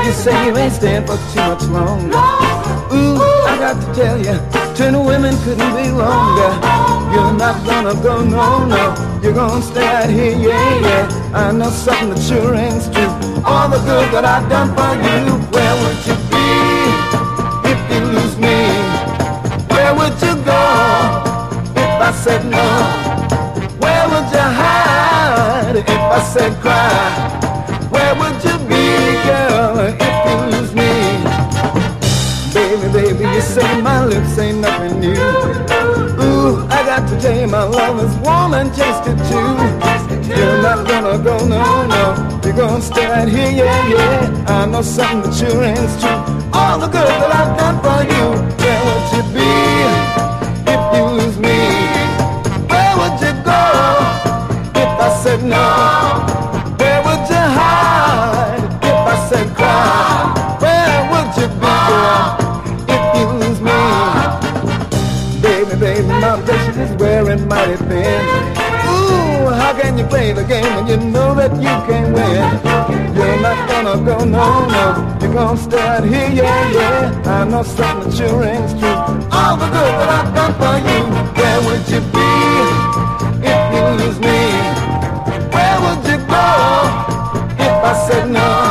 You say you ain't staying for too much longer. Ooh, I got to tell you, 20 women couldn't be longer. You're not gonna go, no, no. You're gonna stay out here, yeah, yeah. I know something that sure ain't true. All the good that I've done for you, where would you be if you lose me? Where would you go if I said no? Where would you hide if I said cry? Where would you be, girl, if you lose me? Baby, baby, you say my lips ain't nothing new. Ooh, I got to tell you my love is warm and tasty too. You're not gonna go, no, no. You're gonna stay right here, yeah, yeah. I know something that sure ain't true. All the good that I've done for you. Where would you be if you lose me? Where would you go if I said no? Where would you hide if I said cry? Where would you be, girl, if you lose me? Baby, baby, my patience is wearing mighty thin. Ooh, how can you play the game when you know that you can't win? You're not gonna go, no, no. You're gonna stay out here, yeah, yeah. I know something that sure ain't true. All the good that I've done for you. Where would you be if you lose me? Where would you go if I said no?